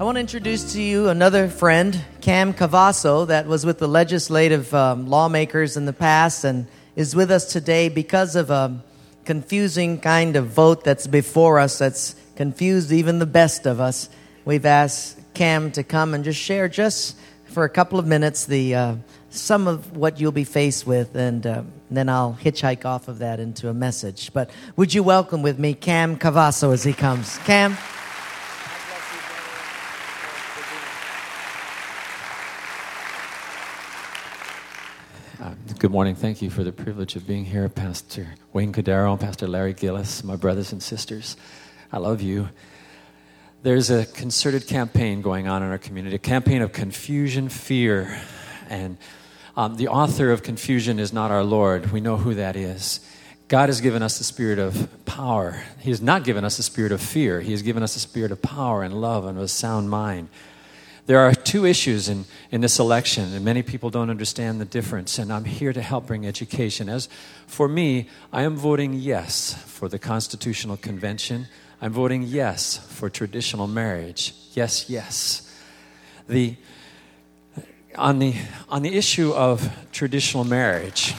I want to introduce to you another friend, Cam Cavasso, that was with the legislative lawmakers in the past and is with us today because of a confusing kind of vote that's before us that's confused even the best of us. We've asked Cam to come and just share just for a couple of minutes the some of what you'll be faced with, and then I'll hitchhike off of that into a message. But would you welcome with me Cam Cavasso as he comes? Cam? Good morning. Thank you for the privilege of being here, Pastor Wayne Cordero, Pastor Larry Gillis, my brothers and sisters. I love you. There's a concerted campaign going on in our community, a campaign of confusion, fear, and the author of confusion is not our Lord. We know who that is. God has given us the spirit of power. He has not given us the spirit of fear. He has given us the spirit of power and love and a sound mind. There are two issues in this election, and many people don't understand the difference, and I'm here to help bring education. As for me, I am voting yes for the Constitutional Convention. I'm voting yes for traditional marriage. Yes, yes. On the issue of traditional marriage,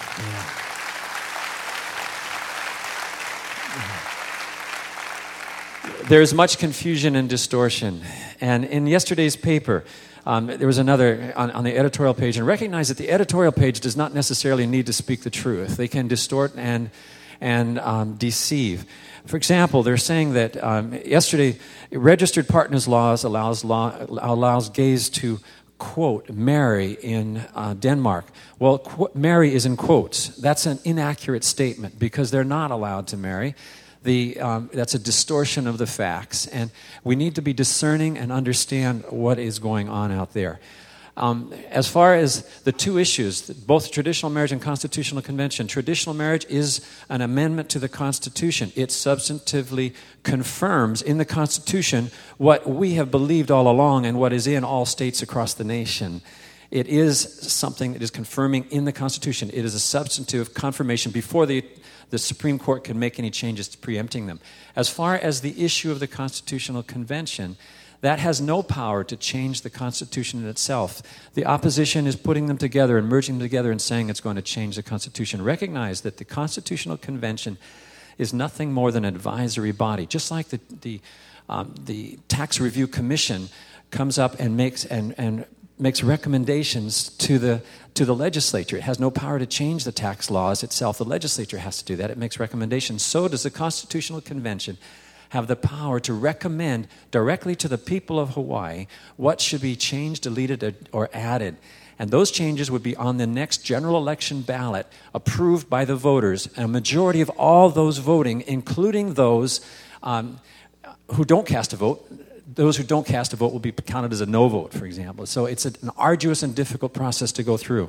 there's much confusion and distortion. And in yesterday's paper, there was another on the editorial page, and recognize that the editorial page does not necessarily need to speak the truth. They can distort and deceive. For example, they're saying that yesterday, registered partners laws allows gays to, quote, marry in Denmark. Well, marry is in quotes. That's an inaccurate statement because they're not allowed to marry. That's a distortion of the facts, and we need to be discerning and understand what is going on out there. As far as the two issues, both traditional marriage and constitutional convention, traditional marriage is an amendment to the Constitution. It substantively confirms in the Constitution what we have believed all along and what is in all states across the nation. It is something that is confirming in the Constitution. It is a substantive confirmation before the Supreme Court can make any changes to preempting them. As far as the issue of the Constitutional Convention, that has no power to change the Constitution in itself. The opposition is putting them together and merging them together and saying it's going to change the Constitution. Recognize that the Constitutional Convention is nothing more than an advisory body. Just like the Tax Review Commission comes up and makes recommendations to the legislature. It has no power to change the tax laws itself. The legislature has to do that. It makes recommendations. So does the Constitutional Convention have the power to recommend directly to the people of Hawaii what should be changed, deleted, or added. And those changes would be on the next general election ballot, approved by the voters. And a majority of all those voting, including those who don't cast a vote, those who don't cast a vote will be counted as a no vote, for example. So it's an arduous and difficult process to go through.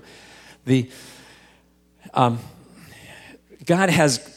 God has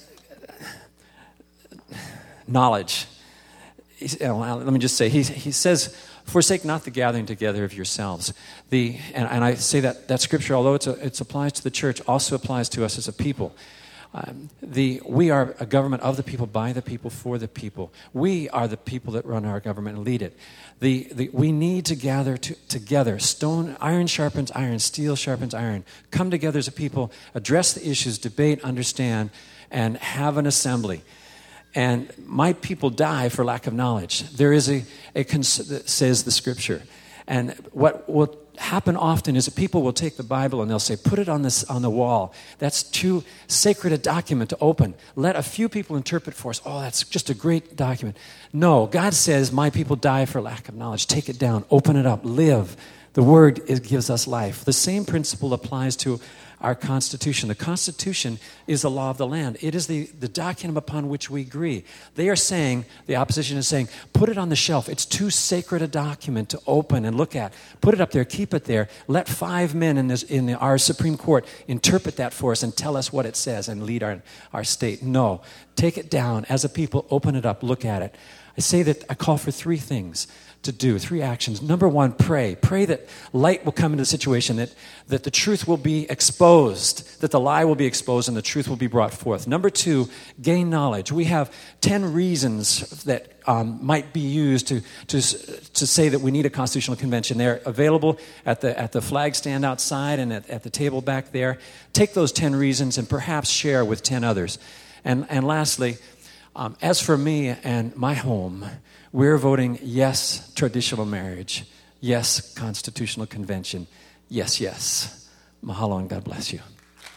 knowledge. Let me just say, he says, forsake not the gathering together of yourselves. And I say that scripture, although it applies to the church, also applies to us as a people. We are a government of the people, by the people, for the people. We are the people that run our government and lead it. We need to gather together. Iron sharpens iron, steel sharpens iron. Come together as a people, address the issues, debate, understand, and have an assembly. And my people die for lack of knowledge. There is says the scripture. And what will happen often is that people will take the Bible and they'll say, put it on the wall. That's too sacred a document to open. Let a few people interpret for us. Oh, that's just a great document. No, God says, my people die for lack of knowledge. Take it down, open it up, live. The Word gives us life. The same principle applies to our Constitution. The Constitution is the law of the land. It is the document upon which we agree. They are saying, the opposition is saying, put it on the shelf. It's too sacred a document to open and look at. Put it up there, keep it there. Let 5 men in our Supreme Court interpret that for us and tell us what it says and lead our state. No, take it down as a people, open it up, look at it. say that I call for three things to do, three actions. Number one, pray. Pray that light will come into the situation, that the truth will be exposed, that the lie will be exposed and the truth will be brought forth. Number two, gain knowledge. We have 10 reasons that might be used to say that we need a constitutional convention. They're available at the flag stand outside and at the table back there. Take those 10 reasons and perhaps share with 10 others. And lastly, as for me and my home, we're voting yes, traditional marriage. Yes, constitutional convention. Yes, yes. Mahalo and God bless you.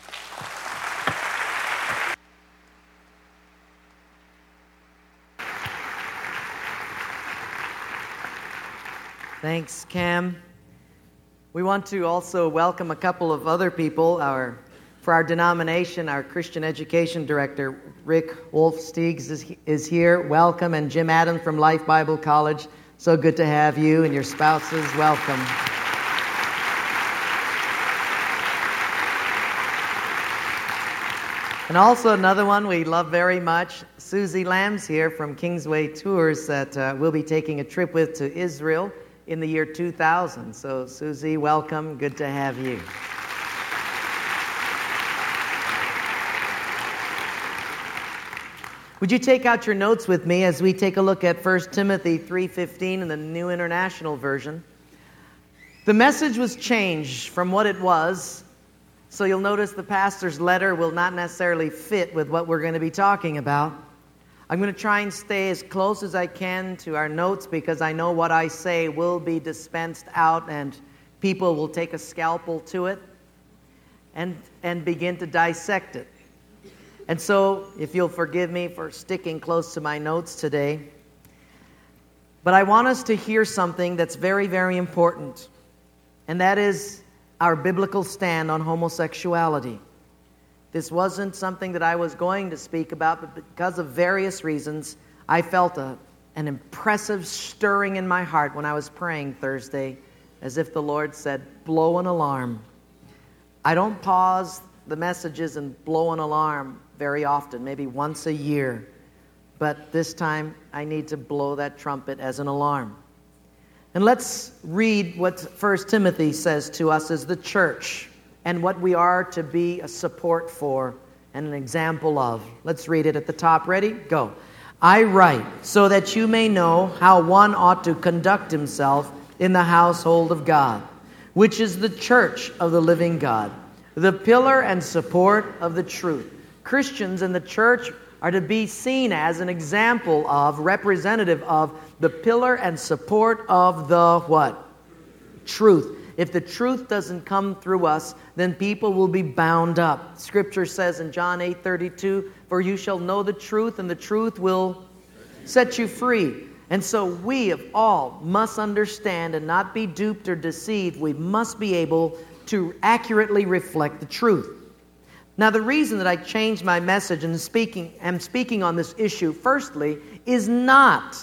Thanks, Cam. We want to also welcome a couple of other people. For our denomination, our Christian Education Director, Rick Wolfstiegs, is here. Welcome. And Jim Adams from Life Bible College. So good to have you and your spouses. Welcome. And also another one we love very much, Susie Lamb's here from Kingsway Tours that we'll be taking a trip with to Israel in the year 2000. So Susie, welcome. Good to have you. Would you take out your notes with me as we take a look at 1 Timothy 3:15 in the New International Version? The message was changed from what it was, so you'll notice the pastor's letter will not necessarily fit with what we're going to be talking about. I'm going to try and stay as close as I can to our notes because I know what I say will be dispensed out and people will take a scalpel to it and begin to dissect it. And so, if you'll forgive me for sticking close to my notes today, but I want us to hear something that's very, very important, and that is our biblical stand on homosexuality. This wasn't something that I was going to speak about, but because of various reasons, I felt an impressive stirring in my heart when I was praying Thursday, as if the Lord said, blow an alarm. I don't pause the messages and blow an alarm very often, maybe once a year. But this time, I need to blow that trumpet as an alarm. And let's read what 1 Timothy says to us as the church and what we are to be a support for and an example of. Let's read it at the top. Ready? Go. I write so that you may know how one ought to conduct himself in the household of God, which is the church of the living God, the pillar and support of the truth. Christians in the church are to be seen as an example of, representative of, the pillar and support of the what? Truth. If the truth doesn't come through us, then people will be bound up. Scripture says in John 8:32, for you shall know the truth, and the truth will set you free. And so we of all must understand and not be duped or deceived. We must be able to accurately reflect the truth. Now, the reason that I changed my message and am speaking on this issue, firstly, is not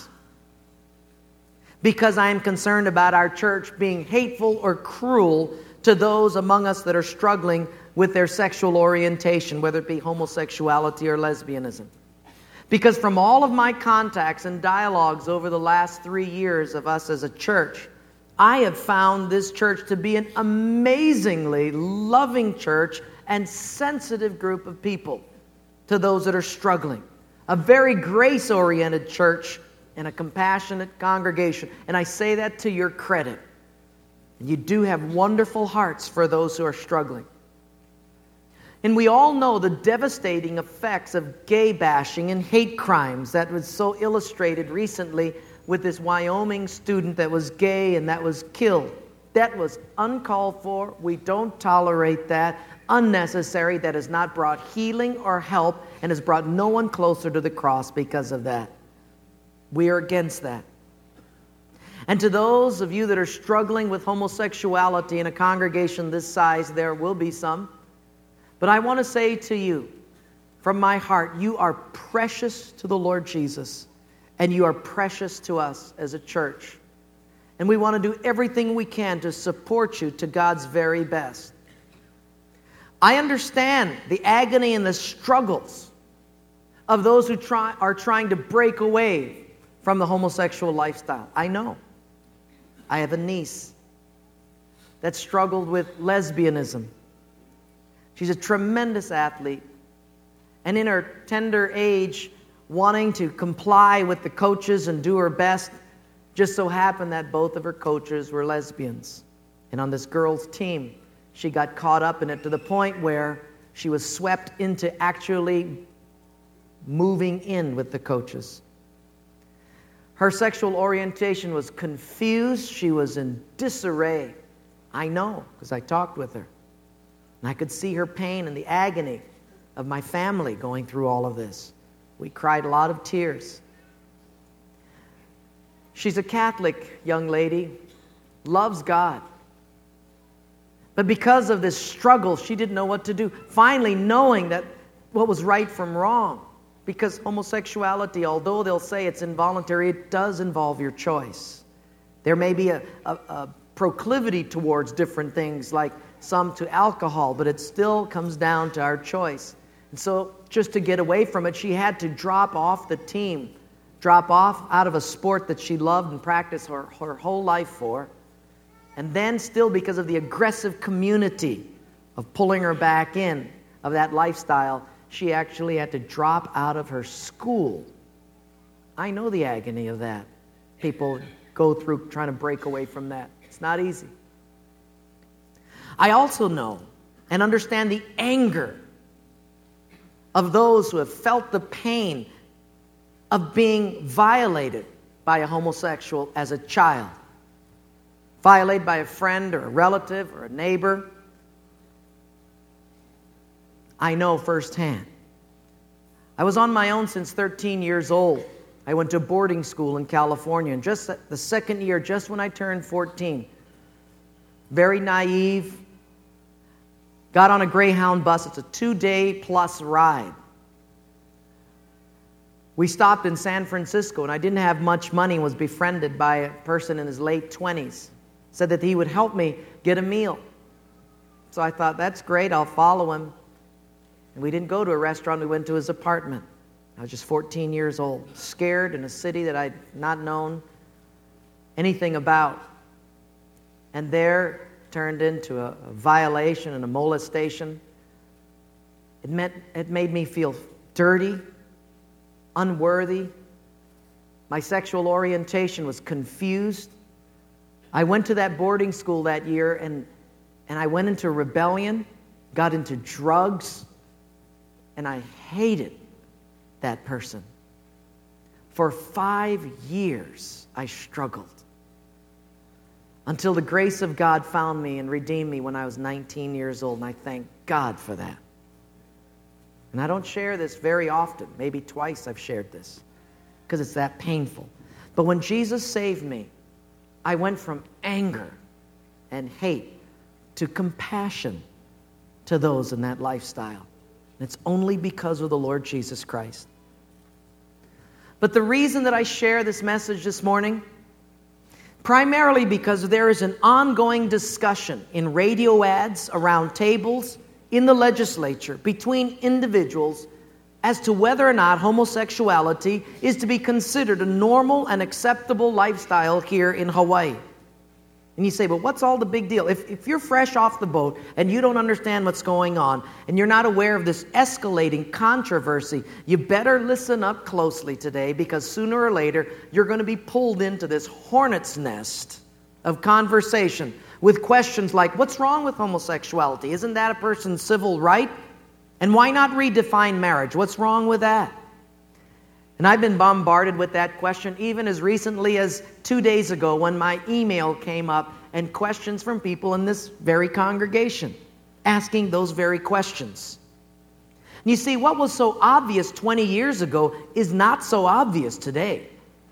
because I am concerned about our church being hateful or cruel to those among us that are struggling with their sexual orientation, whether it be homosexuality or lesbianism. Because from all of my contacts and dialogues over the last 3 years of us as a church, I have found this church to be an amazingly loving church and sensitive group of people to those that are struggling. A very grace-oriented church and a compassionate congregation. And I say that to your credit. You do have wonderful hearts for those who are struggling. And we all know the devastating effects of gay bashing and hate crimes that was so illustrated recently with this Wyoming student that was gay and that was killed. That was uncalled for. We don't tolerate that. Unnecessary. That has not brought healing or help and has brought no one closer to the cross because of that. We are against that. And to those of you that are struggling with homosexuality in a congregation this size, there will be some. But I want to say to you, from my heart, you are precious to the Lord Jesus, and you are precious to us as a church. And we want to do everything we can to support you to God's very best. I understand the agony and the struggles of those who are trying to break away from the homosexual lifestyle. I know. I have a niece that struggled with lesbianism. She's a tremendous athlete. And in her tender age, wanting to comply with the coaches and do her best, just so happened that both of her coaches were lesbians. And on this girls' team, she got caught up in it to the point where she was swept into actually moving in with the coaches. Her sexual orientation was confused. She was in disarray. I know, because I talked with her. And I could see her pain and the agony of my family going through all of this. We cried a lot of tears. She's a Catholic young lady, loves God. But because of this struggle, she didn't know what to do. Finally, knowing that what was right from wrong, because homosexuality, although they'll say it's involuntary, it does involve your choice. There may be a proclivity towards different things, like some to alcohol, but it still comes down to our choice. And so just to get away from it, she had to drop off the team, drop off out of a sport that she loved and practiced her whole life for. And then still, because of the aggressive community of pulling her back in of that lifestyle, she actually had to drop out of her school. I know the agony of that. People go through trying to break away from that. It's not easy. I also know and understand the anger of those who have felt the pain of being violated by a homosexual as a child. Violated by a friend or a relative or a neighbor. I know firsthand. I was on my own since 13 years old. I went to boarding school in California, and just the second year, just when I turned 14, very naive, got on a Greyhound bus. It's a 2-day plus ride. We stopped in San Francisco, and I didn't have much money, was befriended by a person in his late 20s. Said that he would help me get a meal. So I thought, that's great, I'll follow him. And we didn't go to a restaurant, we went to his apartment. I was just 14 years old, scared in a city that I'd not known anything about. And there turned into a violation and a molestation. It made me feel dirty, unworthy. My sexual orientation was confused. I went to that boarding school that year and I went into rebellion, got into drugs, and I hated that person. For 5 years, I struggled until the grace of God found me and redeemed me when I was 19 years old, and I thank God for that. And I don't share this very often. Maybe twice I've shared this because it's that painful. But when Jesus saved me, I went from anger and hate to compassion to those in that lifestyle. And it's only because of the Lord Jesus Christ. But the reason that I share this message this morning, primarily because there is an ongoing discussion in radio ads, around tables, in the legislature, between individuals as to whether or not homosexuality is to be considered a normal and acceptable lifestyle here in Hawaii. And you say, but what's all the big deal? If you're fresh off the boat and you don't understand what's going on and you're not aware of this escalating controversy, you better listen up closely today, because sooner or later you're going to be pulled into this hornet's nest of conversation with questions like, what's wrong with homosexuality? Isn't that a person's civil right? And why not redefine marriage? What's wrong with that? And I've been bombarded with that question even as recently as 2 days ago when my email came up and questions from people in this very congregation asking those very questions. And you see, what was so obvious 20 years ago is not so obvious today.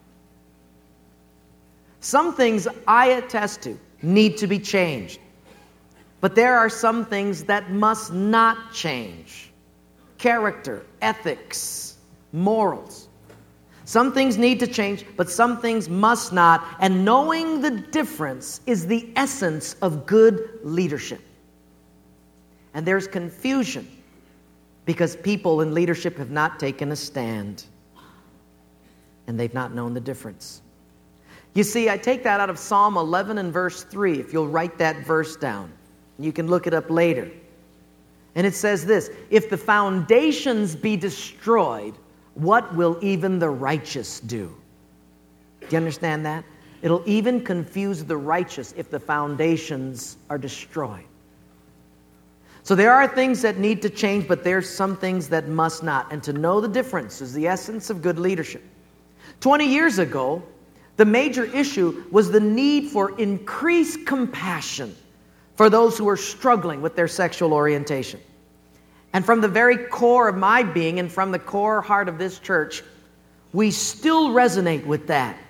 Some things I attest to need to be changed. But there are some things that must not change. Character, ethics, morals. Some things need to change, but some things must not. And knowing the difference is the essence of good leadership. And there's confusion because people in leadership have not taken a stand. and they've not known the difference. You see, I take that out of Psalm 11 and verse 3, if you'll write that verse down. You can look it up later. And it says this, if the foundations be destroyed, what will even the righteous do? Do you understand that? It'll even confuse the righteous if the foundations are destroyed. So there are things that need to change, but there's some things that must not. And to know the difference is the essence of good leadership. 20 years ago, the major issue was the need for increased compassion for those who are struggling with their sexual orientation. And from the very core of my being and from the core heart of this church, we still resonate with that.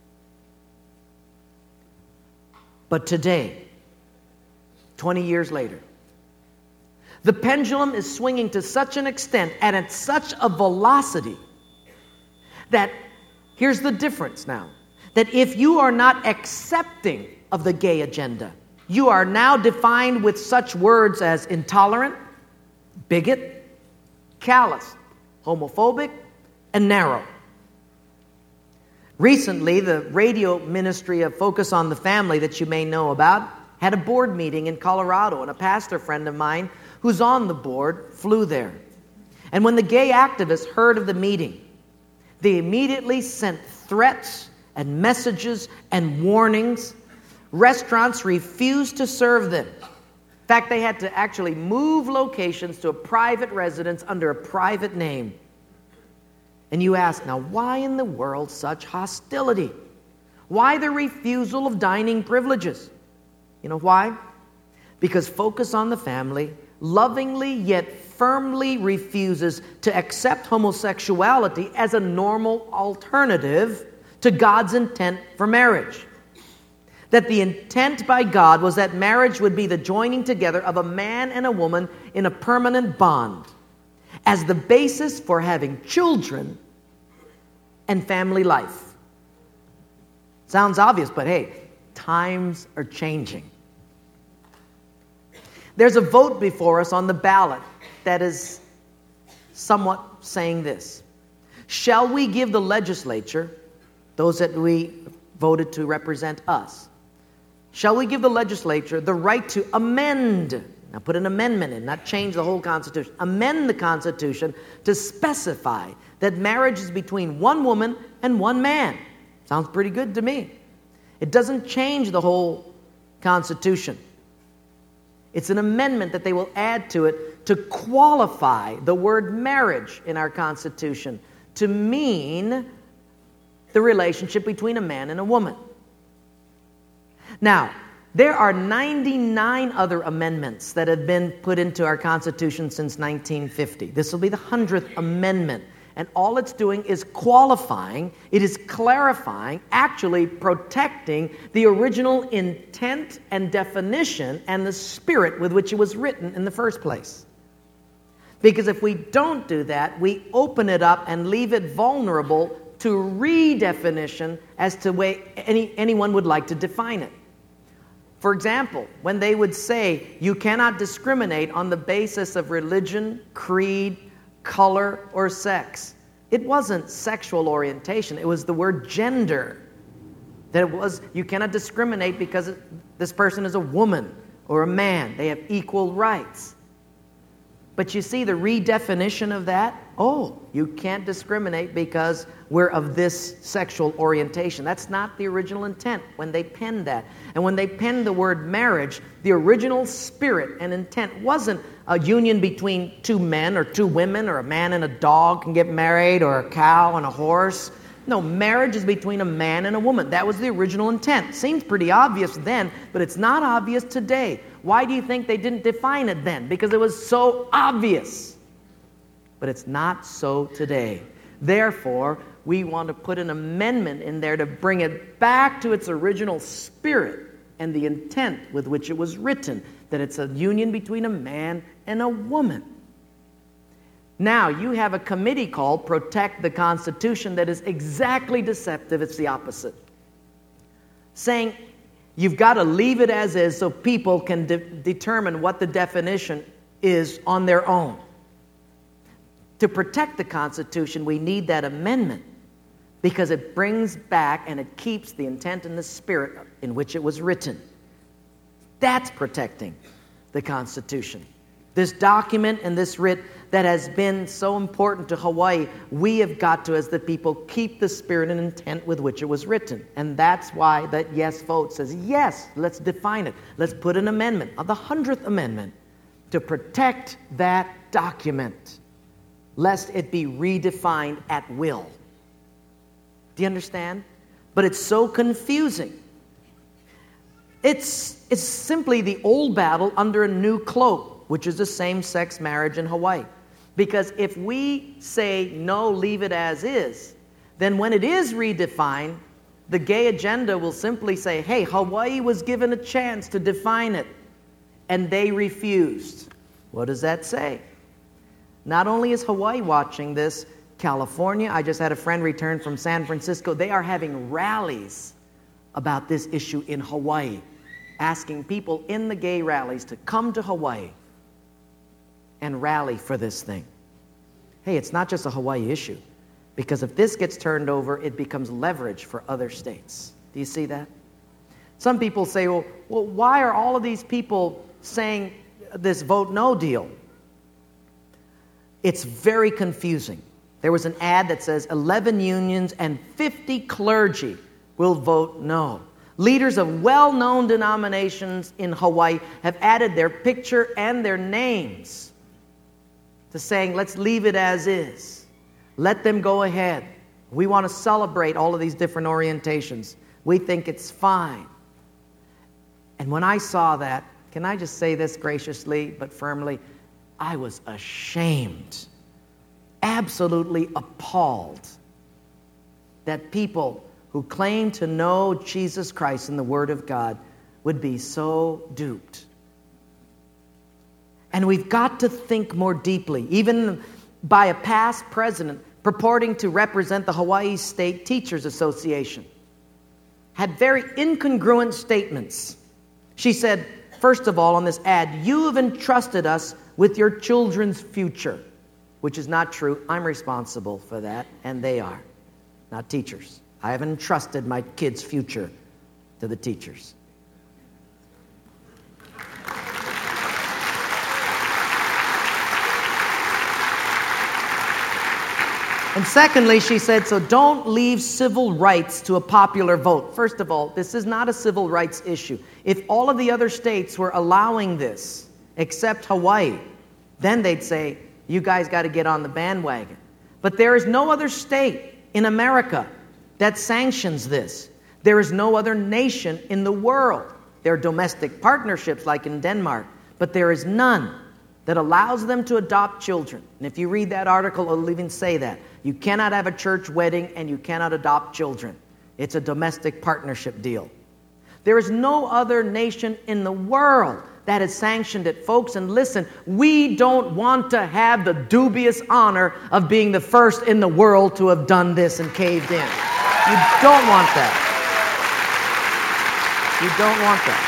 But today, 20 years later, the pendulum is swinging to such an extent and at such a velocity that, here's the difference now, that if you are not accepting of the gay agenda, you are now defined with such words as intolerant, bigot, callous, homophobic, and narrow. Recently, the radio ministry of Focus on the Family that you may know about had a board meeting in Colorado, and a pastor friend of mine who's on the board flew there. And when the gay activists heard of the meeting, they immediately sent threats and messages and warnings. Restaurants refused to serve them. In fact, they had to actually move locations to a private residence under a private name. And you ask, now why in the world such hostility? Why the refusal of dining privileges? You know why? Because Focus on the Family lovingly yet firmly refuses to accept homosexuality as a normal alternative to God's intent for marriage. That the intent by God was that marriage would be the joining together of a man and a woman in a permanent bond as the basis for having children and family life. Sounds obvious, but hey, times are changing. There's a vote before us on the ballot that is somewhat saying this. Shall we give the legislature, those that we voted to represent us, shall we give the legislature the right to amend, now put an amendment in, not change the whole Constitution, amend the Constitution to specify that marriage is between one woman and one man? Sounds pretty good to me. It doesn't change the whole Constitution. It's an amendment that they will add to it to qualify the word marriage in our Constitution to mean the relationship between a man and a woman. Now, there are 99 other amendments that have been put into our Constitution since 1950. This will be the 100th amendment. And all it's doing is qualifying, it is clarifying, actually protecting the original intent and definition and the spirit with which it was written in the first place. Because if we don't do that, we open it up and leave it vulnerable to redefinition as to the way anyone would like to define it. For example, when they would say you cannot discriminate on the basis of religion, creed, color, or sex, it wasn't sexual orientation. It was the word gender. That it was, you cannot discriminate because this person is a woman or a man. They have equal rights. But you see the redefinition of that? Oh, you can't discriminate because we're of this sexual orientation. That's not the original intent when they penned that. And when they penned the word marriage, the original spirit and intent wasn't a union between two men or two women, or a man and a dog can get married, or a cow and a horse. No, marriage is between a man and a woman. That was the original intent. Seems pretty obvious then, but it's not obvious today. Why do you think they didn't define it then? Because it was so obvious. But it's not so today. Therefore, we want to put an amendment in there to bring it back to its original spirit and the intent with which it was written, that it's a union between a man and a woman. Now, you have a committee called Protect the Constitution that is exactly deceptive. It's the opposite. Saying you've got to leave it as is so people can determine what the definition is on their own. To protect the Constitution, we need that amendment. because it brings back and it keeps the intent and the spirit in which it was written. That's protecting the Constitution. This document and this writ that has been so important to Hawaii, we have got to, as the people, keep the spirit and intent with which it was written. And that's why that yes vote says, yes, let's define it. Let's put an amendment, of the 100th Amendment, to protect that document, lest it be redefined at will. Do you understand? But it's so confusing. It's simply the old battle under a new cloak, which is the same-sex marriage in Hawaii. Because if we say, no, leave it as is, then when it is redefined, the gay agenda will simply say, hey, Hawaii was given a chance to define it, and they refused. What does that say? Not only is Hawaii watching this, California, I just had a friend return from San Francisco, they are having rallies about this issue in Hawaii, asking people in the gay rallies to come to Hawaii and rally for this thing. Hey, it's not just a Hawaii issue, because if this gets turned over, it becomes leverage for other states. Do you see that? Some people say, well, why are all of these people saying this vote no deal? It's very confusing. There was an ad that says 11 unions and 50 clergy will vote no. Leaders of well-known denominations in Hawaii have added their picture and their names to saying, let's leave it as is. Let them go ahead. We want to celebrate all of these different orientations. We think it's fine. And when I saw that, can I just say this graciously but firmly? I was ashamed, absolutely appalled that people who claim to know Jesus Christ and the Word of God would be so duped. And we've got to think more deeply, even by a past president purporting to represent the Hawaii State Teachers Association, had very incongruent statements. She said, first of all, on this ad, you have entrusted us with your children's future, which is not true. I'm responsible for that, and they are, not teachers. I haven't entrusted my kids' future to the teachers. And secondly, she said, so don't leave civil rights to a popular vote. First of all, this is not a civil rights issue. If all of the other states were allowing this, except Hawaii, then they'd say, you guys got to get on the bandwagon. But there is no other state in America that sanctions this. There is no other nation in the world. There are domestic partnerships like in Denmark, but there is none that allows them to adopt children. And if you read that article, it'll even say that. You cannot have a church wedding and you cannot adopt children. It's a domestic partnership deal. There is no other nation in the world that has sanctioned it. Folks, and listen, we don't want to have the dubious honor of being the first in the world to have done this and caved in. You don't want that. You don't want that.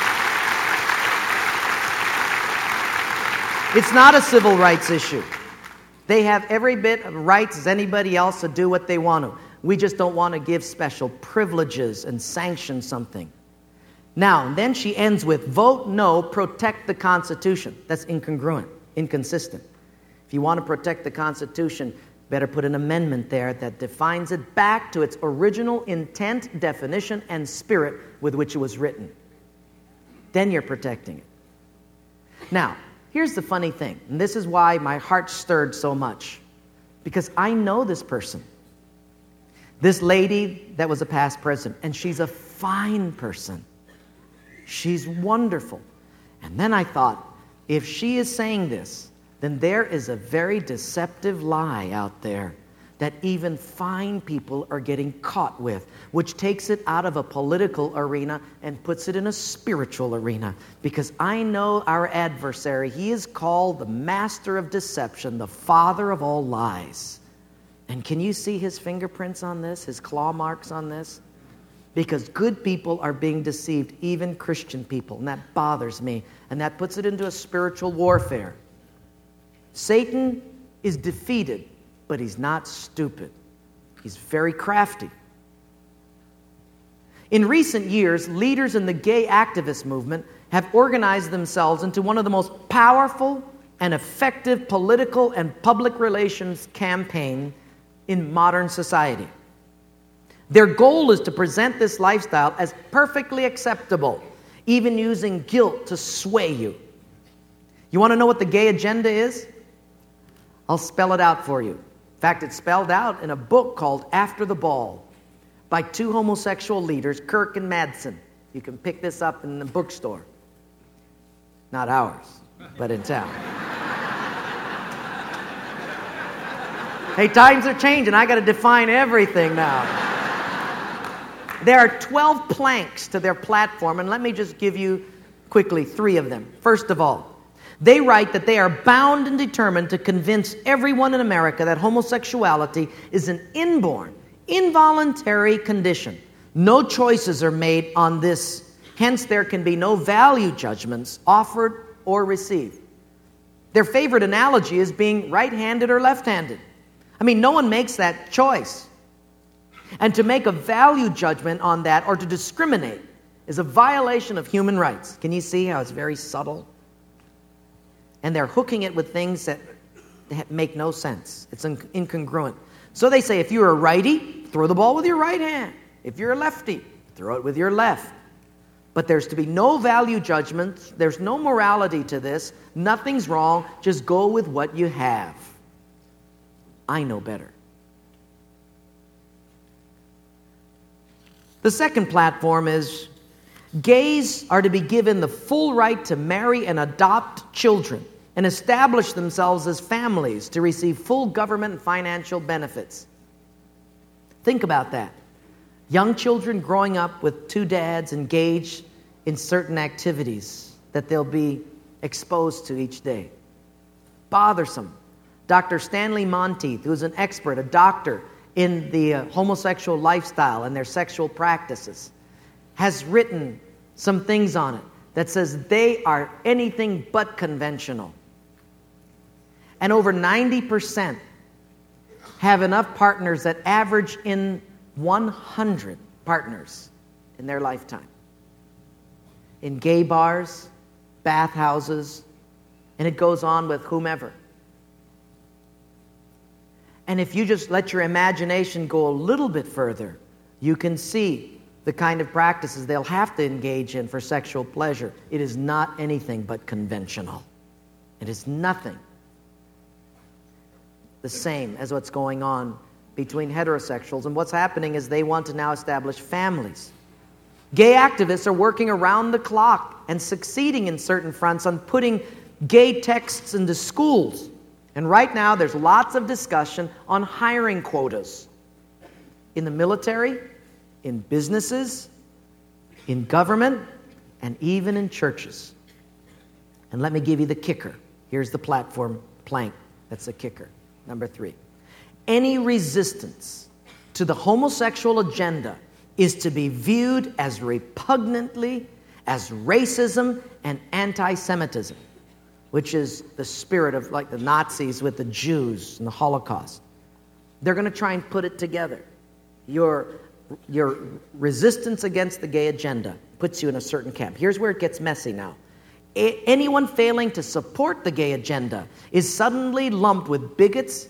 It's not a civil rights issue. They have every bit of rights as anybody else to do what they want to. We just don't want to give special privileges and sanction something. Now, and then she ends with, vote no, protect the Constitution. That's incongruent, inconsistent. If you want to protect the Constitution, better put an amendment there that defines it back to its original intent, definition, and spirit with which it was written. Then you're protecting it. Now, here's the funny thing, and this is why my heart stirred so much, because I know this person. This lady that was a past president, and she's a fine person. She's wonderful. And then I thought, if she is saying this, then there is a very deceptive lie out there that even fine people are getting caught with, which takes it out of a political arena and puts it in a spiritual arena. Because I know our adversary, he is called the master of deception, the father of all lies. And can you see his fingerprints on this, his claw marks on this? Because good people are being deceived, even Christian people, and that bothers me. And that puts it into a spiritual warfare. Satan is defeated, but he's not stupid. He's very crafty. In recent years, leaders in the gay activist movement have organized themselves into one of the most powerful and effective political and public relations campaign in modern society. Their goal is to present this lifestyle as perfectly acceptable, even using guilt to sway you. You want to know what the gay agenda is? I'll spell it out for you. In fact, it's spelled out in a book called After the Ball by two homosexual leaders, Kirk and Madsen. You can pick this up in the bookstore. Not ours, but in town. Hey, times are changing. I got to define everything now. There are 12 planks to their platform, and let me just give you quickly 3 of them. First of all, they write that they are bound and determined to convince everyone in America that homosexuality is an inborn, involuntary condition. No choices are made on this. Hence, there can be no value judgments offered or received. Their favorite analogy is being right-handed or left-handed. I mean, no one makes that choice. And to make a value judgment on that or to discriminate is a violation of human rights. Can you see how it's very subtle? And they're hooking it with things that make no sense. It's incongruent. So they say if you're a righty, throw the ball with your right hand. If you're a lefty, throw it with your left. But there's to be no value judgments. There's no morality to this. Nothing's wrong. Just go with what you have. I know better. The second platform is gays are to be given the full right to marry and adopt children and establish themselves as families to receive full government and financial benefits. Think about that. Young children growing up with 2 dads engaged in certain activities that they'll be exposed to each day. Bothersome. Dr. Stanley Monteith, who's an expert, a doctor in the homosexual lifestyle and their sexual practices, has written some things on it that says they are anything but conventional. And over 90% have enough partners that average in 100 partners in their lifetime. In gay bars, bathhouses, and it goes on with whomever. And if you just let your imagination go a little bit further, you can see the kind of practices they'll have to engage in for sexual pleasure. It is not anything but conventional. It is nothing the same as what's going on between heterosexuals. And what's happening is they want to now establish families. Gay activists are working around the clock and succeeding in certain fronts on putting gay texts into schools. And right now, there's lots of discussion on hiring quotas in the military, in businesses, in government, and even in churches. And let me give you the kicker. Here's the platform plank. That's the kicker. Number 3. Any resistance to the homosexual agenda is to be viewed as repugnantly as racism and anti-Semitism, which is the spirit of like the Nazis with the Jews and the Holocaust. They're going to try and put it together. Your resistance against the gay agenda puts you in a certain camp. Here's where it gets messy now. Anyone failing to support the gay agenda is suddenly lumped with bigots,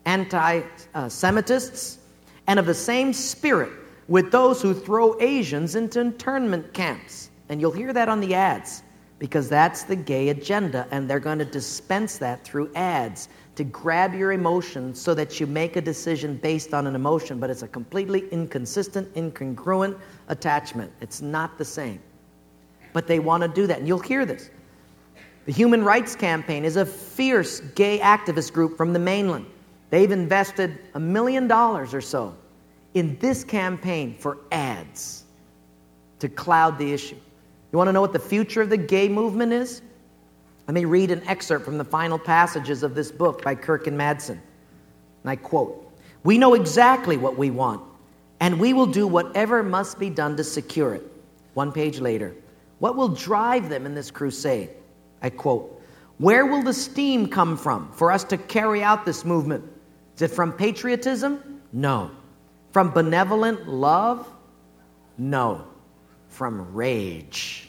anti-Semitists, and of the same spirit with those who throw Asians into internment camps. And you'll hear that on the ads, because that's the gay agenda, and they're going to dispense that through ads to grab your emotions so that you make a decision based on an emotion, but it's a completely inconsistent, incongruent attachment. It's not the same. But they want to do that, and you'll hear this. The Human Rights Campaign is a fierce gay activist group from the mainland. They've invested $1 million or so in this campaign for ads to cloud the issue. You want to know what the future of the gay movement is? Let me read an excerpt from the final passages of this book by Kirk and Madsen. And I quote, "We know exactly what we want, and we will do whatever must be done to secure it." 1 page later, "What will drive them in this crusade?" I quote, "Where will the steam come from for us to carry out this movement? Is it from patriotism? No. From benevolent love? No. From rage.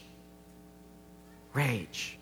Rage.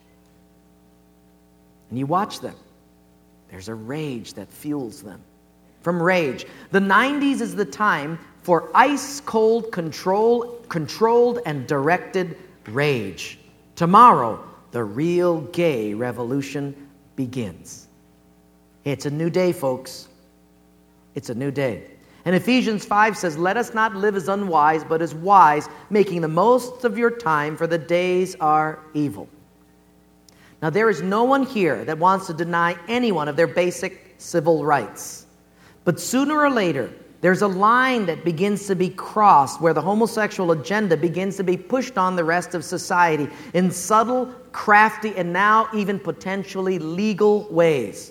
And you watch them. There's a rage that fuels them. From rage. The 90s is the time for ice-cold, controlled and directed rage. Tomorrow, the real gay revolution begins. It's a new day, folks. It's a new day. And Ephesians 5 says, let us not live as unwise, but as wise, making the most of your time, for the days are evil. Now, there is no one here that wants to deny anyone of their basic civil rights. But sooner or later, there's a line that begins to be crossed where the homosexual agenda begins to be pushed on the rest of society in subtle, crafty, and now even potentially legal ways.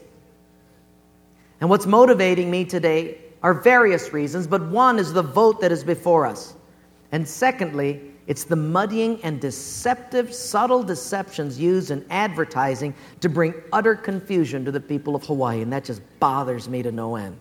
And what's motivating me today are various reasons, but one is the vote that is before us. And secondly, it's the muddying and deceptive, subtle deceptions used in advertising to bring utter confusion to the people of Hawaii. And that just bothers me to no end.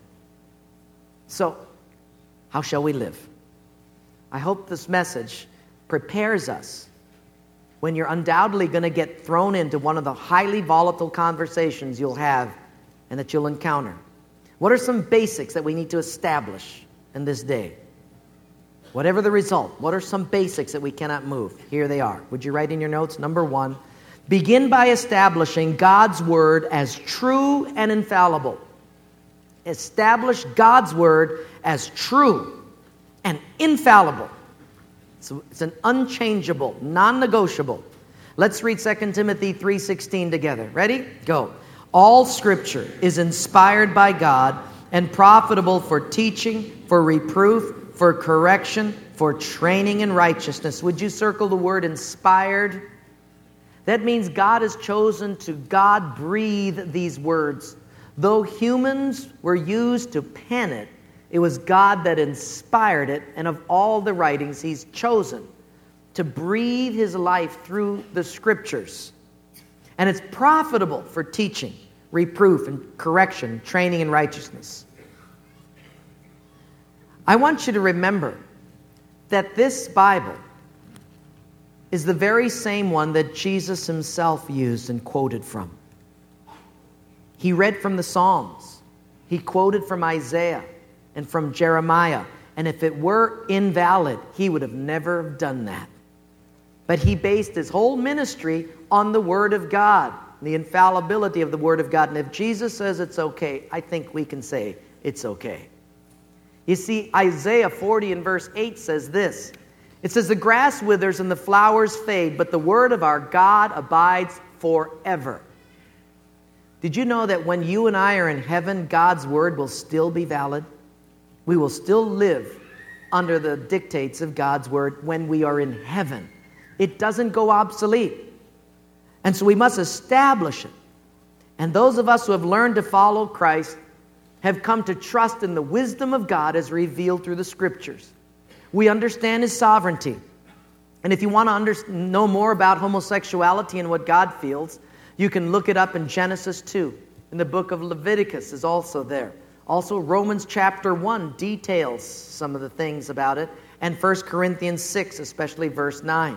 So, how shall we live? I hope this message prepares us when you're undoubtedly going to get thrown into one of the highly volatile conversations you'll have and that you'll encounter. What are some basics that we need to establish in this day? Whatever the result, what are some basics that we cannot move? Here they are. Would you write in your notes? Number one, begin by establishing God's Word as true and infallible. Establish God's Word as true and infallible. So it's an unchangeable, non-negotiable. Let's read 2 Timothy 3:16 together. Ready? Go. All Scripture is inspired by God and profitable for teaching, for reproof, for correction, for training in righteousness. Would you circle the word inspired? That means God has chosen to God breathe these words. Though humans were used to pen it, it was God that inspired it, and of all the writings, He's chosen to breathe His life through the Scriptures. And it's profitable for teaching, reproof, and correction, training in righteousness. I want you to remember that this Bible is the very same one that Jesus Himself used and quoted from. He read from the Psalms. He quoted from Isaiah and from Jeremiah. And if it were invalid, He would have never done that. But He based His whole ministry on the Word of God, the infallibility of the Word of God. And if Jesus says it's okay, I think we can say it's okay. You see, Isaiah 40 and verse 8 says this. It says, the grass withers and the flowers fade, but the word of our God abides forever. Did you know that when you and I are in heaven, God's word will still be valid? We will still live under the dictates of God's word when we are in heaven. It doesn't go obsolete. And so we must establish it. And those of us who have learned to follow Christ have come to trust in the wisdom of God as revealed through the Scriptures. We understand His sovereignty. And if you want to know more about homosexuality and what God feels, you can look it up in Genesis 2. In the book of Leviticus is also there. Also, Romans chapter 1 details some of the things about it. And 1 Corinthians 6, especially verse 9.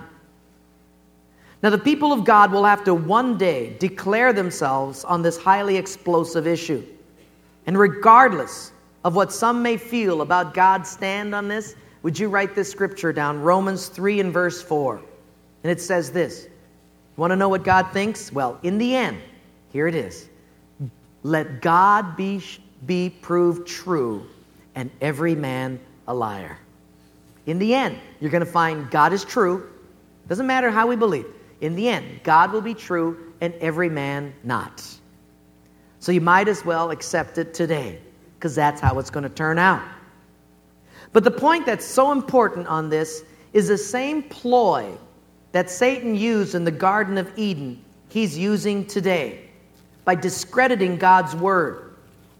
Now, the people of God will have to one day declare themselves on this highly explosive issue. And regardless of what some may feel about God's stand on this, would you write this scripture down? Romans 3 and verse 4. And it says this. You want to know what God thinks? Well, in the end, here it is. Let God be proved true and every man a liar. In the end, you're going to find God is true. Doesn't matter how we believe. In the end, God will be true and every man not. So you might as well accept it today, because that's how it's going to turn out. But the point that's so important on this is the same ploy that Satan used in the Garden of Eden, he's using today by discrediting God's word.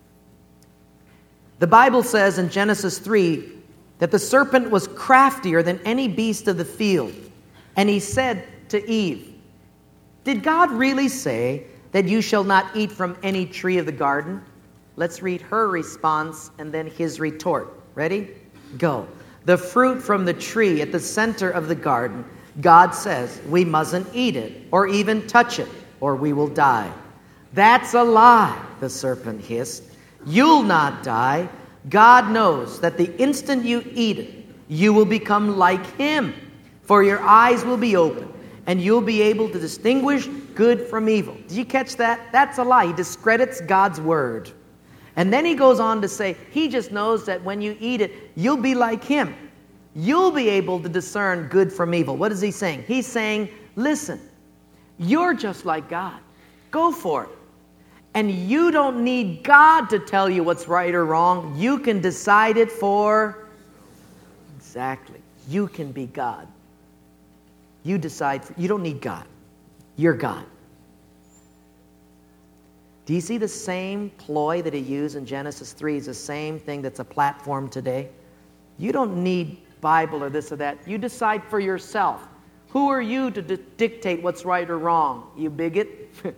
The Bible says in Genesis 3 that the serpent was craftier than any beast of the field. And he said to Eve, did God really say that you shall not eat from any tree of the garden? Let's read her response and then his retort. Ready? Go. The fruit from the tree at the center of the garden, God says we mustn't eat it or even touch it, or we will die. That's a lie, the serpent hissed. You'll not die. God knows that the instant you eat it, you will become like Him, for your eyes will be open, and you'll be able to distinguish good from evil. Did you catch that? That's a lie. He discredits God's word. And then he goes on to say, he just knows that when you eat it, you'll be like Him. You'll be able to discern good from evil. What is he saying? He's saying, listen, you're just like God. Go for it. And you don't need God to tell you what's right or wrong. You can decide it for... Exactly. You can be God. You decide. You don't need God. You're God. Do you see the same ploy that he used in Genesis 3 is the same thing that's a platform today? You don't need Bible or this or that. You decide for yourself. Who are you to dictate what's right or wrong, you bigot?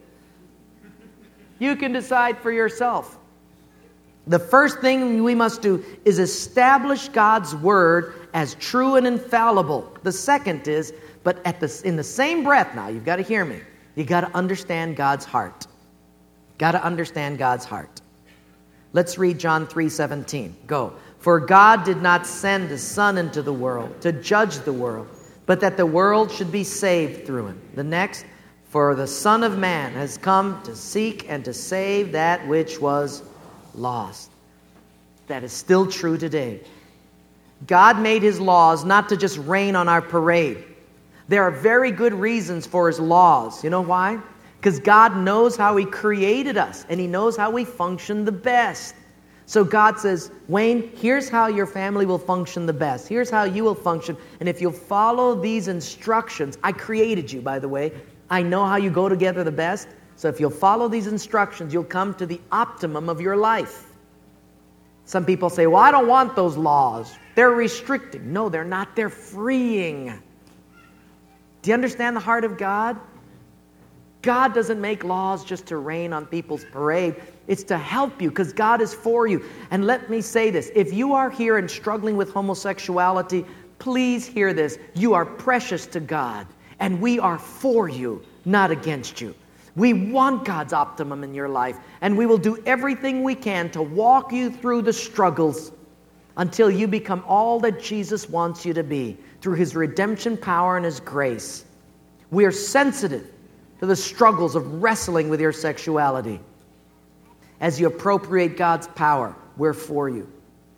You can decide for yourself. The first thing we must do is establish God's word as true and infallible. The second is, but in the same breath now, you've got to hear me. You've got to understand God's heart. Got to understand God's heart. Let's read John 3:17. Go. For God did not send His Son into the world to judge the world, but that the world should be saved through Him. The next, for the Son of Man has come to seek and to save that which was lost. That is still true today. God made His laws not to just rain on our parade. There are very good reasons for His laws. You know why? Because God knows how He created us, and He knows how we function the best. So God says, Wayne, here's how your family will function the best. Here's how you will function. And if you'll follow these instructions, I created you, by the way. I know how you go together the best. So if you'll follow these instructions, you'll come to the optimum of your life. Some people say, well, I don't want those laws. They're restricting. No, they're not. They're freeing. Do you understand the heart of God? God doesn't make laws just to rain on people's parade. It's to help you because God is for you. And let me say this. If you are here and struggling with homosexuality, please hear this. You are precious to God, and we are for you, not against you. We want God's optimum in your life, and we will do everything we can to walk you through the struggles until you become all that Jesus wants you to be through His redemption power and His grace. We are sensitive to the struggles of wrestling with your sexuality. As you appropriate God's power, we're for you.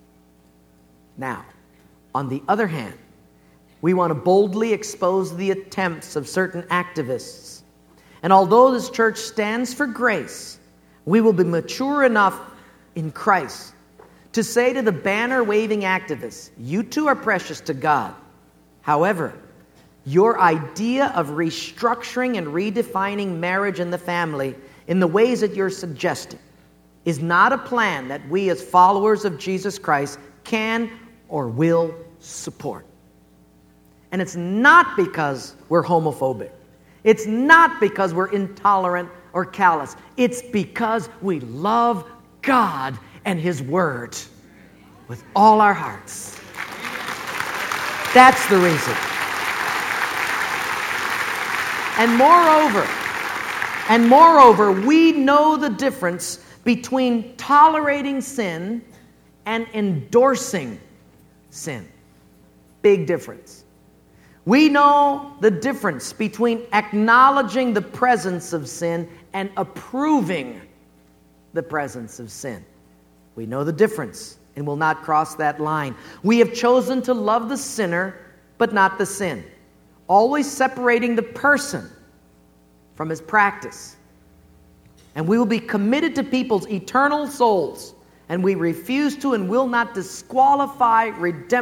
Now, on the other hand, we want to boldly expose the attempts of certain activists. And although this church stands for grace, we will be mature enough in Christ to say to the banner-waving activists, you too are precious to God. However, your idea of restructuring and redefining marriage and the family in the ways that you're suggesting is not a plan that we as followers of Jesus Christ can or will support. And it's not because we're homophobic. It's not because we're intolerant or callous. It's because we love God and His Word with all our hearts. That's the reason. And moreover, we know the difference between tolerating sin and endorsing sin. Big difference. We know the difference between acknowledging the presence of sin and approving the presence of sin. We know the difference and will not cross that line. We have chosen to love the sinner, but not the sin, always separating the person from his practice. And we will be committed to people's eternal souls, and we refuse to and will not disqualify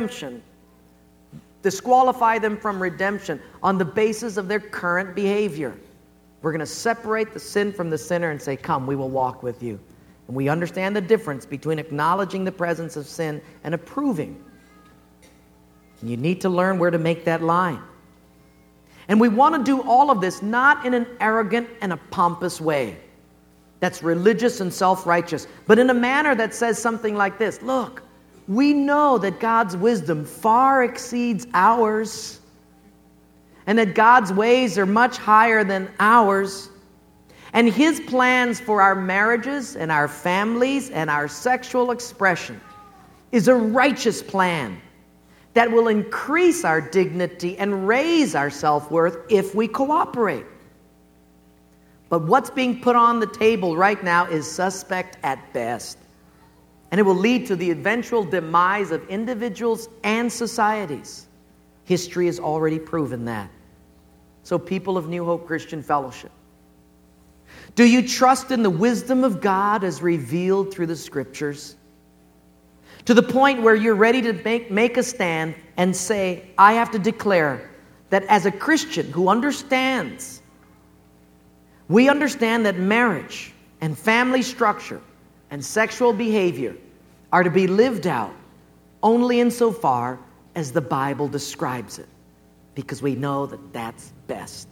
them from redemption on the basis of their current behavior. We're going to separate the sin from the sinner and say, come, we will walk with you. And we understand the difference between acknowledging the presence of sin and approving. And you need to learn where to make that line. And we want to do all of this not in an arrogant and a pompous way that's religious and self-righteous, but in a manner that says something like this. Look, We know that God's wisdom far exceeds ours, and that God's ways are much higher than ours. And His plans for our marriages and our families and our sexual expression is a righteous plan that will increase our dignity and raise our self-worth if we cooperate. But what's being put on the table right now is suspect at best. And it will lead to the eventual demise of individuals and societies. History has already proven that. So, people of New Hope Christian Fellowship, do you trust in the wisdom of God as revealed through the Scriptures? To the point where you're ready to make a stand and say, I have to declare that as a Christian who understands, we understand that marriage and family structure and sexual behavior are to be lived out only insofar as the Bible describes it, because we know that that's best.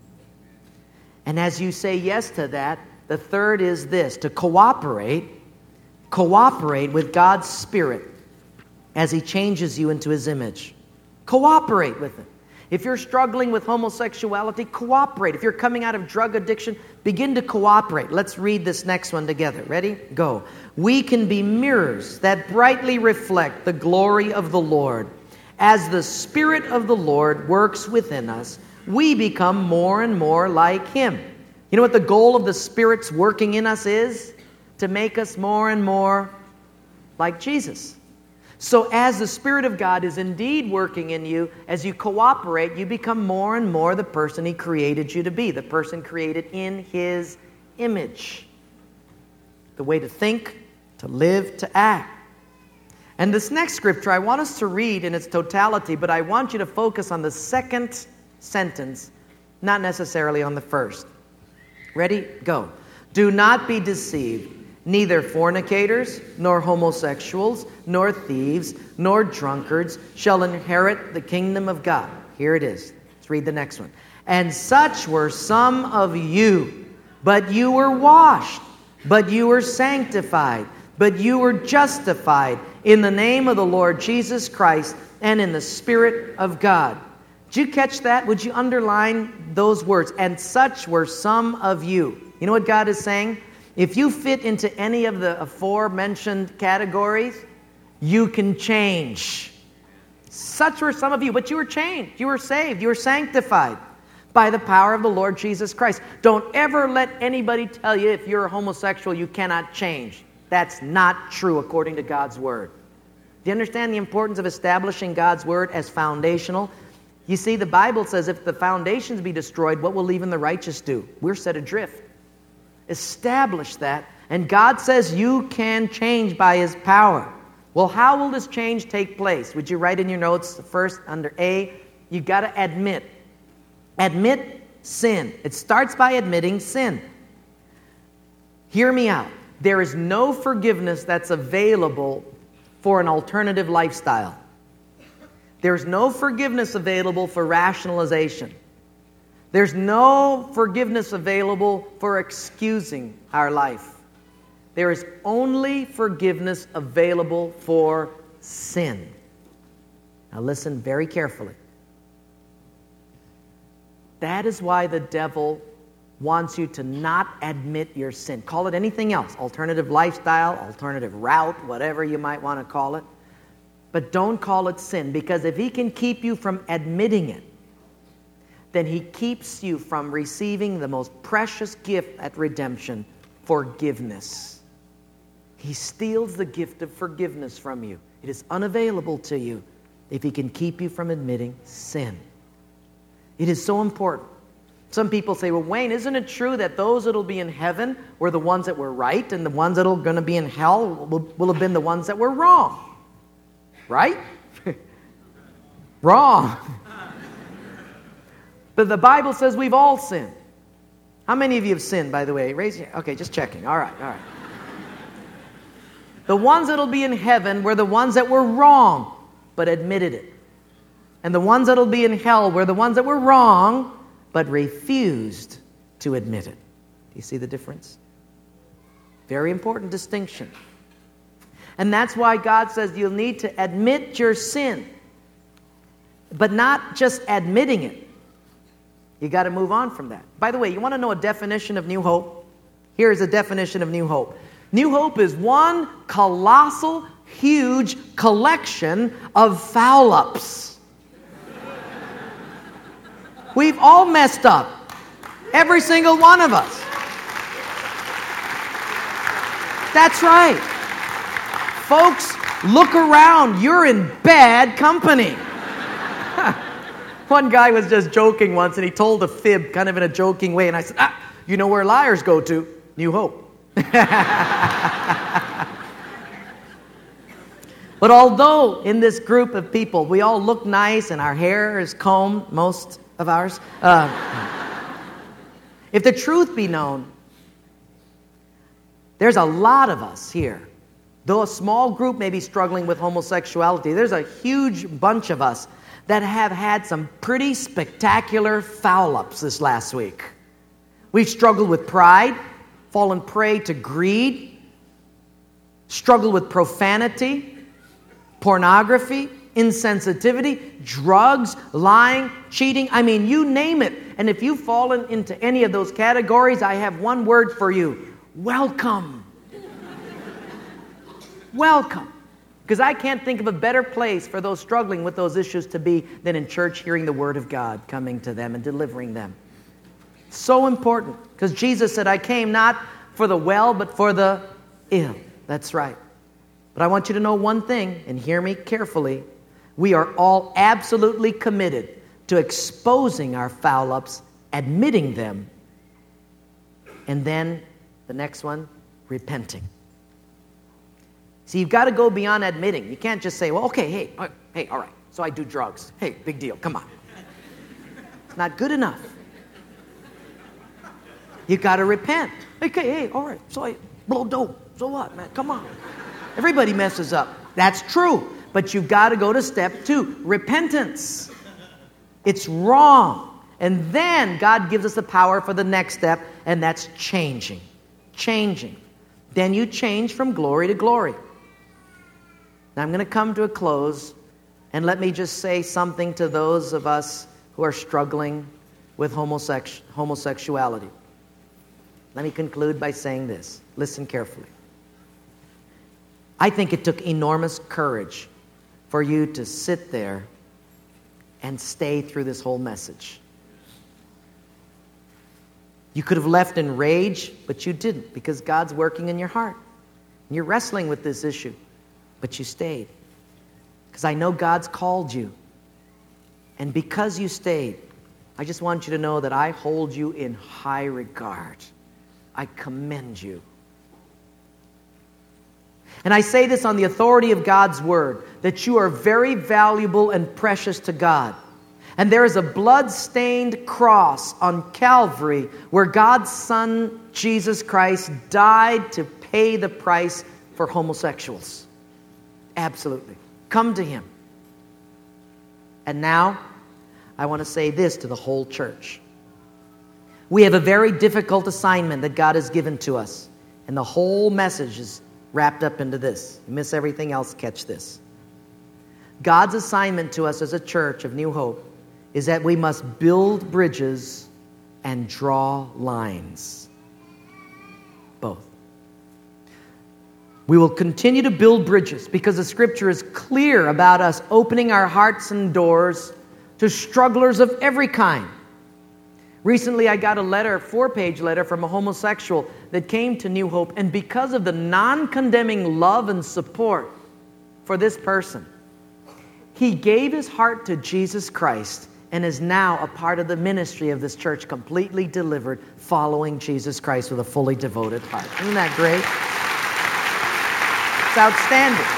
And as you say yes to that, the third is this: to cooperate with God's Spirit as He changes you into His image. Cooperate with Him. If you're struggling with homosexuality, cooperate. If you're coming out of drug addiction, begin to cooperate. Let's read this next one together. Ready? Go. We can be mirrors that brightly reflect the glory of the Lord. As the Spirit of the Lord works within us, we become more and more like Him. You know what the goal of the Spirit's working in us is? To make us more and more like Jesus. So as the Spirit of God is indeed working in you, as you cooperate, you become more and more the person He created you to be, the person created in His image. The way to think, to live, to act. And this next scripture I want us to read in its totality, but I want you to focus on the second sentence, not necessarily on the first. Ready? Go. Do not be deceived. Neither fornicators, nor homosexuals, nor thieves, nor drunkards shall inherit the kingdom of God. Here it is. Let's read the next one. And such were some of you, but you were washed, but you were sanctified, but you were justified in the name of the Lord Jesus Christ and in the Spirit of God. Did you catch that? Would you underline those words? And such were some of you. You know what God is saying? If you fit into any of the aforementioned categories, you can change. Such were some of you, but you were changed. You were saved. You were sanctified by the power of the Lord Jesus Christ. Don't ever let anybody tell you if you're a homosexual you cannot change. That's not true according to God's Word. Do you understand the importance of establishing God's Word as foundational? You see, the Bible says if the foundations be destroyed, what will even the righteous do? We're set adrift. Establish that. And God says you can change by His power. Well, how will this change take place? Would you write in your notes first under A? You've got to admit. Admit sin. It starts by admitting sin. Hear me out. There is no forgiveness that's available for an alternative lifestyle. There's no forgiveness available for rationalization. There's no forgiveness available for excusing our life. There is only forgiveness available for sin. Now listen very carefully. That is why the devil wants you to not admit your sin. Call it anything else, alternative lifestyle, alternative route, whatever you might want to call it. But don't call it sin, because if he can keep you from admitting it, then he keeps you from receiving the most precious gift at redemption, forgiveness. He steals the gift of forgiveness from you. It is unavailable to you if he can keep you from admitting sin. It is so important. Some people say, well, Wayne, isn't it true that those that will be in heaven were the ones that were right, and the ones that are going to be in hell will have been the ones that were wrong? Right? Wrong. But the Bible says we've all sinned. How many of you have sinned, by the way? Raise your... Okay, just checking. All right. The ones that will be in heaven were the ones that were wrong, but admitted it. And the ones that will be in hell were the ones that were wrong, but refused to admit it. Do you see the difference? Very important distinction. And that's why God says you'll need to admit your sin. But not just admitting it. You got to move on from that. By the way, you want to know a definition of New Hope? Here is a definition of New Hope. New Hope is one colossal, huge collection of foul-ups. We've all messed up. Every single one of us. That's right. Folks, look around. You're in bad company. One guy was just joking once, and he told a fib kind of in a joking way. And I said, you know where liars go to? New Hope. But although in this group of people, we all look nice and our hair is combed, most of ours, if the truth be known, there's a lot of us here. Though a small group may be struggling with homosexuality, there's a huge bunch of us that have had some pretty spectacular foul-ups this last week. We've struggled with pride, fallen prey to greed, struggled with profanity, pornography, insensitivity, drugs, lying, cheating. I mean, you name it. And if you've fallen into any of those categories, I have one word for you. Welcome. Welcome. Because I can't think of a better place for those struggling with those issues to be than in church, hearing the Word of God coming to them and delivering them. So important. Because Jesus said, I came not for the well, but for the ill. That's right. But I want you to know one thing, and hear me carefully. We are all absolutely committed to exposing our foul-ups, admitting them, and then the next one, repenting. See, you've got to go beyond admitting. You can't just say, well, okay, hey, all right, so I do drugs. Hey, big deal, come on. It's not good enough. You've got to repent. Okay, hey, all right, so I blow dope. So what, man? Come on. Everybody messes up. That's true. But you've got to go to step 2, repentance. It's wrong. And then God gives us the power for the next step, and that's changing. Changing. Then you change from glory to glory. Now I'm going to come to a close, and let me just say something to those of us who are struggling with homosexuality. Let me conclude by saying this. Listen carefully. I think it took enormous courage for you to sit there and stay through this whole message. You could have left in rage, but you didn't, because God's working in your heart. And you're wrestling with this issue, but you stayed. Because I know God's called you. And because you stayed, I just want you to know that I hold you in high regard. I commend you. And I say this on the authority of God's Word, that you are very valuable and precious to God. And there is a blood-stained cross on Calvary where God's Son, Jesus Christ, died to pay the price for homosexuals. Absolutely. Come to Him. And now, I want to say this to the whole church. We have a very difficult assignment that God has given to us. And the whole message is wrapped up into this. You miss everything else, catch this. God's assignment to us as a church of New Hope is that we must build bridges and draw lines. Both. We will continue to build bridges because the Scripture is clear about us opening our hearts and doors to strugglers of every kind. Recently, I got a letter, a 4-page letter from a homosexual that came to New Hope, and because of the non-condemning love and support for this person, he gave his heart to Jesus Christ and is now a part of the ministry of this church, completely delivered, following Jesus Christ with a fully devoted heart. Isn't that great? It's outstanding.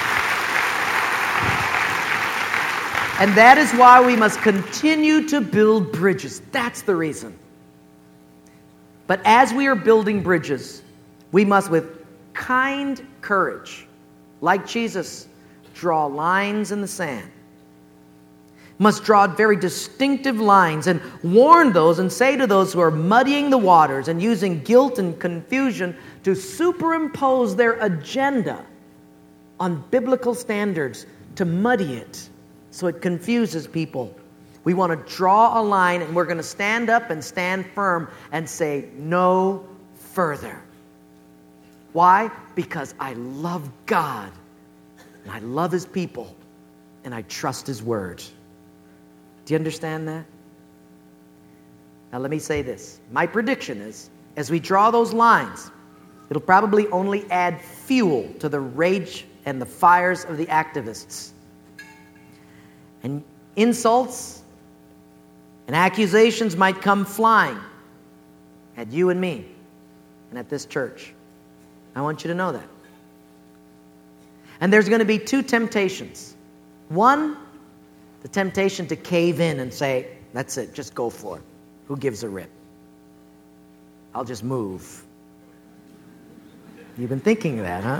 And that is why we must continue to build bridges. That's the reason. But as we are building bridges, we must, with kind courage, like Jesus, draw lines in the sand. Must draw very distinctive lines and warn those and say to those who are muddying the waters and using guilt and confusion to superimpose their agenda on biblical standards to muddy it so it confuses people. We want to draw a line, and we're going to stand up and stand firm and say, no further. Why? Because I love God, and I love His people, and I trust His Word. Do you understand that? Now let me say this. My prediction is, as we draw those lines, it'll probably only add fuel to the rage and the fires of the activists. And insults and accusations might come flying at you and me and at this church. I want you to know that. And there's going to be two temptations. One, the temptation to cave in and say, that's it, just go for it. Who gives a rip? I'll just move. You've been thinking of that, huh?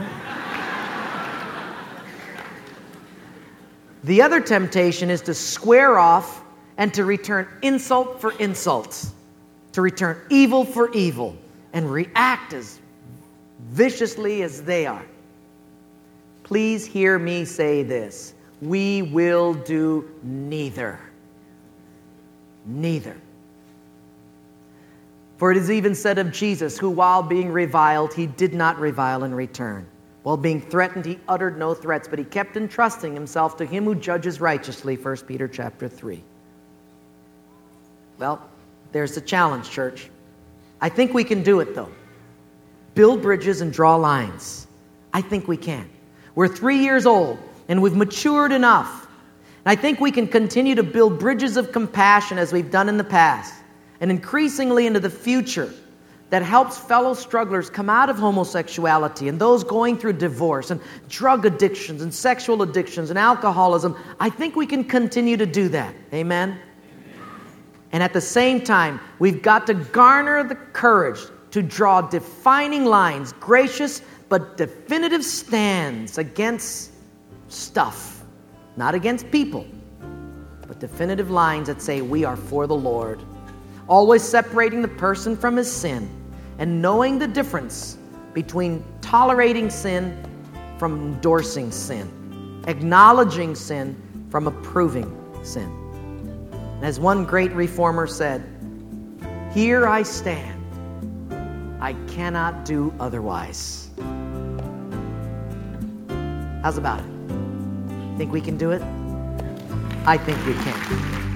The other temptation is to square off and to return insult for insult, to return evil for evil, and react as viciously as they are. Please hear me say this. We will do neither. Neither. For it is even said of Jesus, who while being reviled, He did not revile in return. While being threatened, He uttered no threats, but He kept entrusting Himself to Him who judges righteously, 1 Peter chapter 3. Well, there's the challenge, church. I think we can do it, though. Build bridges and draw lines. I think we can. We're 3 years old, and we've matured enough. And I think we can continue to build bridges of compassion as we've done in the past, and increasingly into the future, that helps fellow strugglers come out of homosexuality and those going through divorce and drug addictions and sexual addictions and alcoholism. I think we can continue to do that. Amen? And at the same time, we've got to garner the courage to draw defining lines, gracious but definitive stands against stuff, not against people, but definitive lines that say we are for the Lord. Always separating the person from his sin and knowing the difference between tolerating sin from endorsing sin, acknowledging sin from approving sin. And as one great reformer said, here I stand. I cannot do otherwise. How's about it? Think we can do it? I think we can.